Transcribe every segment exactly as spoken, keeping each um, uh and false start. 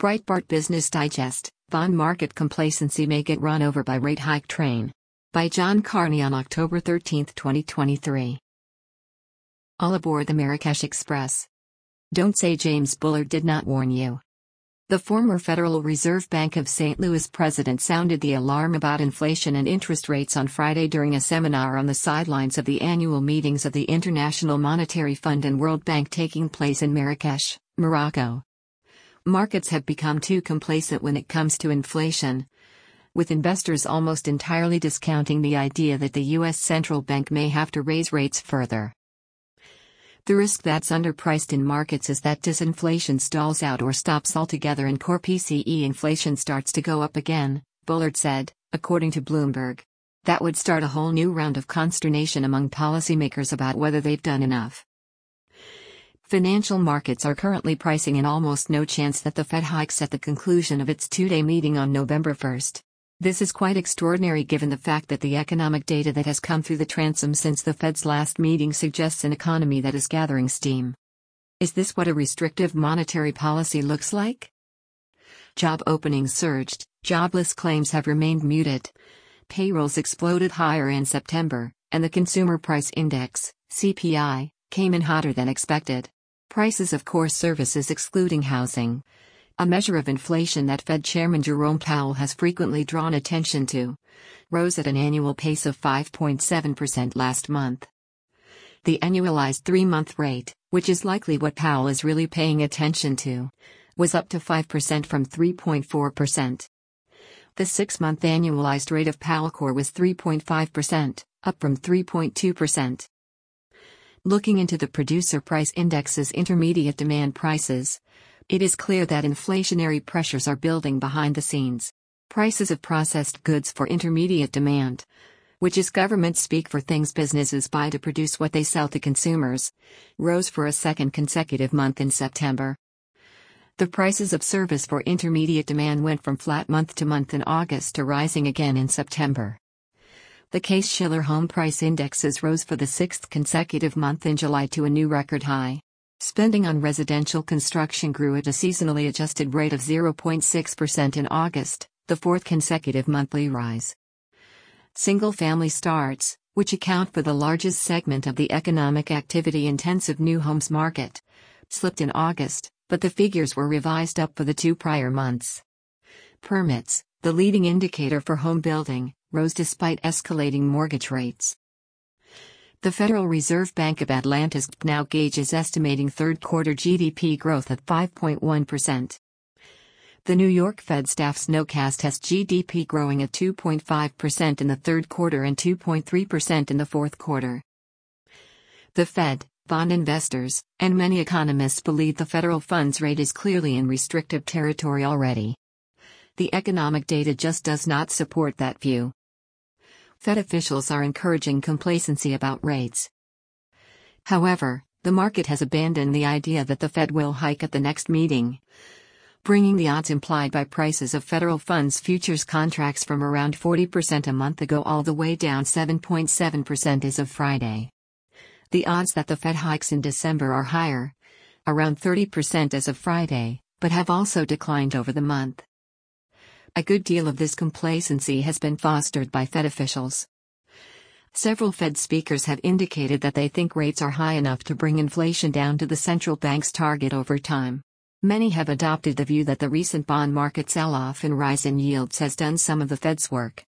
Breitbart Business Digest, Bond Market Complacency May Get Run Over by Rate Hike Train. By John Carney on October thirteenth, twenty twenty-three. All aboard the Marrakesh Express. Don't say James Bullard did not warn you. The former Federal Reserve Bank of Saint Louis president sounded the alarm about inflation and interest rates on Friday during a seminar on the sidelines of the annual meetings of the International Monetary Fund and World Bank taking place in Marrakesh, Morocco. Markets have become too complacent when it comes to inflation, with investors almost entirely discounting the idea that the U S central bank may have to raise rates further. The risk that's underpriced in markets is that disinflation stalls out or stops altogether and core P C E inflation starts to go up again, Bullard said, according to Bloomberg. That would start a whole new round of consternation among policymakers about whether they've done enough. Financial markets are currently pricing in almost no chance that the Fed hikes at the conclusion of its two-day meeting on November first. This is quite extraordinary given the fact that the economic data that has come through the transom since the Fed's last meeting suggests an economy that is gathering steam. Is this what a restrictive monetary policy looks like? Job openings surged, jobless claims have remained muted. Payrolls exploded higher in September, and the Consumer Price Index, C P I, came in hotter than expected. Prices of core services excluding housing, a measure of inflation that Fed Chairman Jerome Powell has frequently drawn attention to, rose at an annual pace of five point seven percent last month. The annualized three-month rate, which is likely what Powell is really paying attention to, was up to five percent from three point four percent. The six-month annualized rate of Powell Core was three point five percent, up from three point two percent. Looking into the Producer Price Index's intermediate demand prices, it is clear that inflationary pressures are building behind the scenes. Prices of processed goods for intermediate demand, which is government speak for things businesses buy to produce what they sell to consumers, rose for a second consecutive month in September. The prices of service for intermediate demand went from flat month to month in August to rising again in September. The Case-Shiller Home Price Indexes rose for the sixth consecutive month in July to a new record high. Spending on residential construction grew at a seasonally adjusted rate of zero point six percent in August, the fourth consecutive monthly rise. Single-family starts, which account for the largest segment of the economic activity-intensive new homes market, slipped in August, but the figures were revised up for the two prior months. Permits, the leading indicator for home building, rose despite escalating mortgage rates. The Federal Reserve Bank of Atlanta's now gauge is estimating third-quarter G D P growth at five point one percent. The New York Fed staff's nowcast has G D P growing at two point five percent in the third quarter and two point three percent in the fourth quarter. The Fed, bond investors, and many economists believe the federal funds rate is clearly in restrictive territory already. The economic data just does not support that view. Fed officials are encouraging complacency about rates. However, the market has abandoned the idea that the Fed will hike at the next meeting, bringing the odds implied by prices of federal funds futures contracts from around forty percent a month ago all the way down seven point seven percent as of Friday. The odds that the Fed hikes in December are higher, around thirty percent as of Friday, but have also declined over the month. A good deal of this complacency has been fostered by Fed officials. Several Fed speakers have indicated that they think rates are high enough to bring inflation down to the central bank's target over time. Many have adopted the view that the recent bond market sell-off and rise in yields has done some of the Fed's work.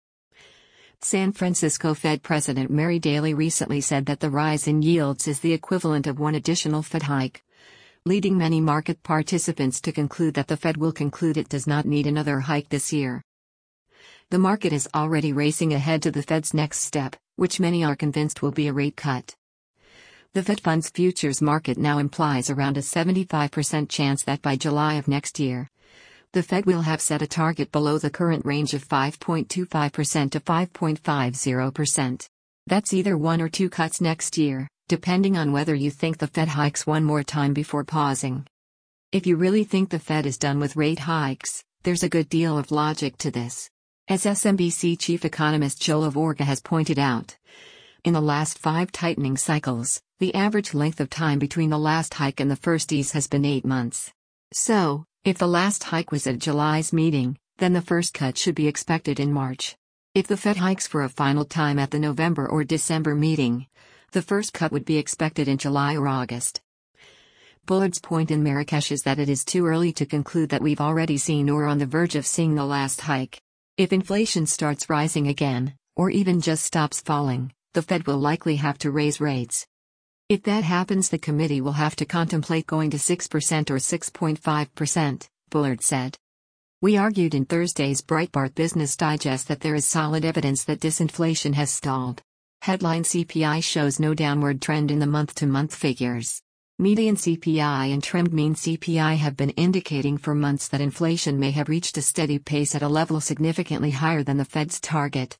San Francisco Fed President Mary Daly recently said that the rise in yields is the equivalent of one additional Fed hike, leading many market participants to conclude that the Fed will conclude it does not need another hike this year. The market is already racing ahead to the Fed's next step, which many are convinced will be a rate cut. The Fed funds futures market now implies around a seventy-five percent chance that by July of next year, the Fed will have set a target below the current range of five point two five percent to five point five zero percent. That's either one or two cuts next year, depending on whether you think the Fed hikes one more time before pausing. If you really think the Fed is done with rate hikes, there's a good deal of logic to this. As S M B C chief economist Joe Lavorgna has pointed out, in the last five tightening cycles, the average length of time between the last hike and the first ease has been eight months. So, If the last hike was at July's meeting, then the first cut should be expected in March. If the Fed hikes for a final time at the November or December meeting, the first cut would be expected in July or August. Bullard's point in Marrakesh is that it is too early to conclude that we've already seen or are on the verge of seeing the last hike. If inflation starts rising again, or even just stops falling, the Fed will likely have to raise rates. If that happens, the committee will have to contemplate going to six percent or six point five percent, Bullard said. We argued in Thursday's Breitbart Business Digest that there is solid evidence that disinflation has stalled. Headline C P I shows no downward trend in the month-to-month figures. Median C P I and trend mean C P I have been indicating for months that inflation may have reached a steady pace at a level significantly higher than the Fed's target.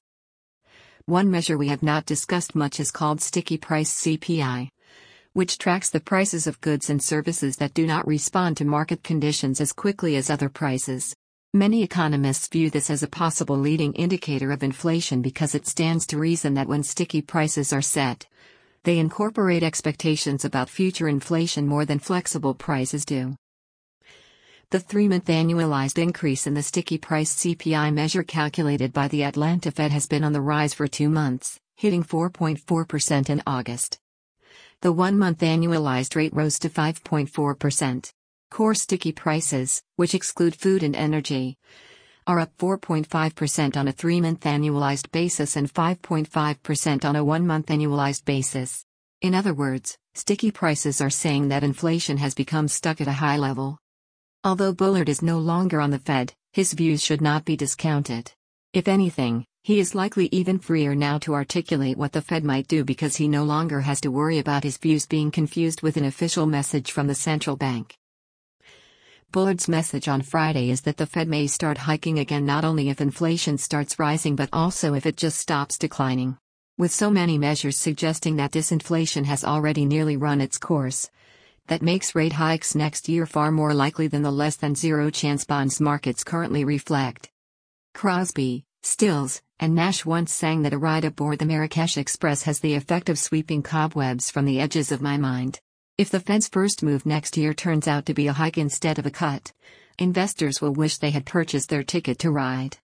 One measure we have not discussed much is called sticky price C P I, which tracks the prices of goods and services that do not respond to market conditions as quickly as other prices. Many economists view this as a possible leading indicator of inflation because it stands to reason that when sticky prices are set, they incorporate expectations about future inflation more than flexible prices do. The three-month annualized increase in the sticky price C P I measure calculated by the Atlanta Fed has been on the rise for two months, hitting four point four percent in August. The one-month annualized rate rose to five point four percent. Core sticky prices, which exclude food and energy, are up four point five percent on a three-month annualized basis and five point five percent on a one-month annualized basis. In other words, sticky prices are saying that inflation has become stuck at a high level. Although Bullard is no longer on the Fed, his views should not be discounted. If anything, he is likely even freer now to articulate what the Fed might do because he no longer has to worry about his views being confused with an official message from the central bank. Bullard's message on Friday is that the Fed may start hiking again not only if inflation starts rising but also if it just stops declining. With so many measures suggesting that disinflation has already nearly run its course, that makes rate hikes next year far more likely than the less than zero chance bonds markets currently reflect. Crosby, Stills, and Nash once sang that a ride aboard the Marrakesh Express has the effect of sweeping cobwebs from the edges of my mind. If the Fed's first move next year turns out to be a hike instead of a cut, investors will wish they had purchased their ticket to ride.